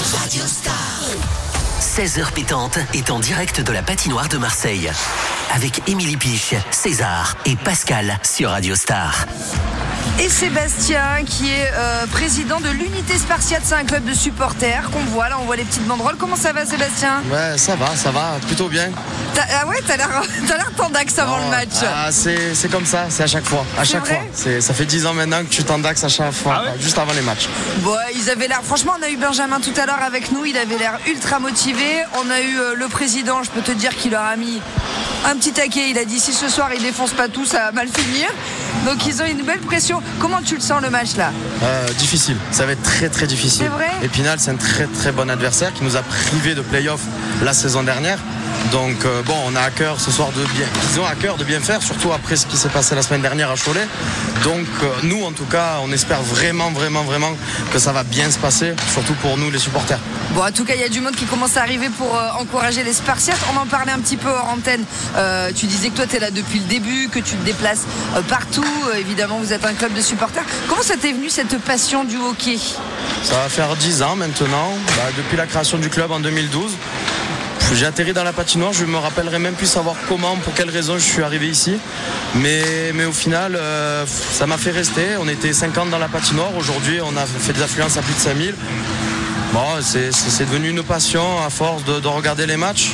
Radio Star. 16h pétante est en direct de la patinoire de Marseille. Avec Émilie Piche, César et Pascal sur Radio Star. Et Sébastien qui est président de l'Unité Spartiate, c'est un club de supporters qu'on voit, là on voit les petites banderoles. Comment ça va Sébastien ? Ouais, ça va, plutôt bien. Ah ouais, t'as l'air tendax avant le match. C'est comme ça, c'est à chaque fois. Ça fait 10 ans maintenant que tu tendax à chaque fois, juste avant les matchs. Bon, ils avaient l'air, franchement on a eu Benjamin tout à l'heure avec nous, il avait l'air ultra motivé. On a eu le président, je peux te dire qu'il leur a mis un petit taquet, il a dit si ce soir ils défoncent pas tout, ça va mal finir. Donc ils ont une belle pression. Comment tu le sens le match là ? Difficile, ça va être très très difficile. C'est vrai ? Épinal, c'est un très très bon adversaire qui nous a privé de play-off la saison dernière. Donc on a à cœur ce soir ils ont à cœur de bien faire, surtout après ce qui s'est passé la semaine dernière à Cholet. Donc nous en tout cas on espère vraiment que ça va bien se passer, surtout pour nous les supporters. Bon, en tout cas il y a du monde qui commence à arriver pour encourager les Spartiates. On en parlait un petit peu hors antenne. Tu disais que toi tu es là depuis le début, que tu te déplaces partout. Évidemment vous êtes un club de supporters. Comment ça t'est venu cette passion du hockey ? Ça va faire 10 ans maintenant, depuis la création du club en 2012. J'ai atterri dans la patinoire, je me rappellerai même plus savoir comment, pour quelle raison je suis arrivé ici. Mais au final, ça m'a fait rester. On était 50 dans la patinoire. Aujourd'hui, on a fait des affluences à plus de 5000. Bon, c'est devenu une passion à force de regarder les matchs,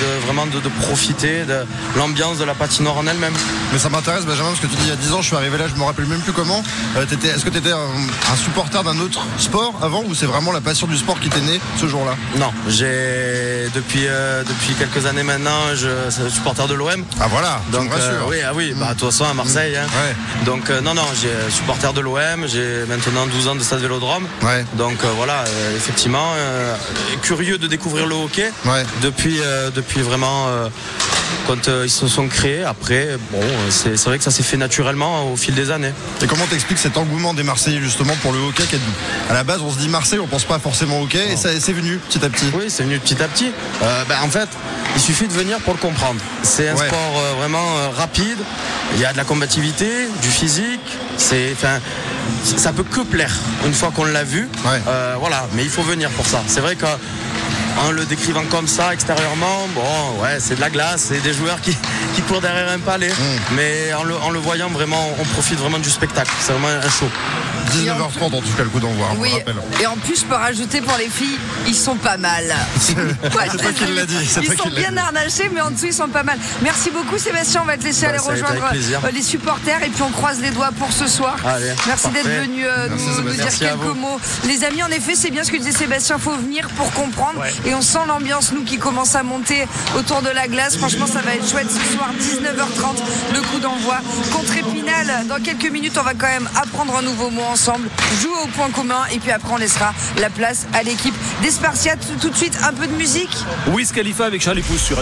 de profiter de l'ambiance de la patinoire en elle-même. Mais ça m'intéresse Benjamin, parce que tu dis il y a 10 ans je suis arrivé là, je me rappelle même plus comment. Est-ce que tu étais un supporter d'un autre sport avant, ou c'est vraiment la passion du sport qui t'est née ce jour-là ? Non, depuis quelques années maintenant, je suis supporter de l'OM. Ah voilà, donc oui, de toute façon à Marseille. Ouais. Donc non, j'ai supporter de l'OM, j'ai maintenant 12 ans de Stade Vélodrome. Ouais. Donc voilà, effectivement, curieux de découvrir le hockey depuis vraiment quand ils se sont créés. Après, c'est vrai que ça s'est fait naturellement au fil des années. Et comment t'expliques cet engouement des Marseillais justement pour le hockey ? À la base, on se dit Marseille, on pense pas forcément au hockey, et ça c'est venu petit à petit. Oui, c'est venu petit à petit. En fait, il suffit de venir pour le comprendre. C'est un sport vraiment rapide. Il y a de la combativité, du physique. Ça peut que plaire une fois qu'on l'a vu. Mais il faut venir pour ça. C'est vrai qu'en le décrivant comme ça extérieurement, c'est de la glace, c'est des joueurs qui courent derrière un palais. Mais en le voyant vraiment, on profite vraiment du spectacle. C'est vraiment un show. 19h30 en tout cas le coup d'envoi. Oui, et en plus je peux rajouter pour les filles, ils sont pas mal. C'est toi qui l'as dit. Ils sont bien harnachés, mais en dessous ils sont pas mal. Merci beaucoup Sébastien, on va te laisser aller rejoindre les supporters et puis on croise les doigts pour ce soir. Allez, merci d'être venu nous dire quelques mots. Les amis, en effet c'est bien ce que disait Sébastien, il faut venir pour comprendre. Et on sent l'ambiance nous qui commence à monter autour de la glace. Franchement ça va être chouette ce soir, 19h30 le coup d'envoi contre Épinal. Dans quelques minutes on va quand même apprendre un nouveau mot ensemble, jouer au point commun, et puis après on laissera la place à l'équipe des Spartiates. Tout de suite un peu de musique. Wiz Khalifa avec Charlie Pouce sur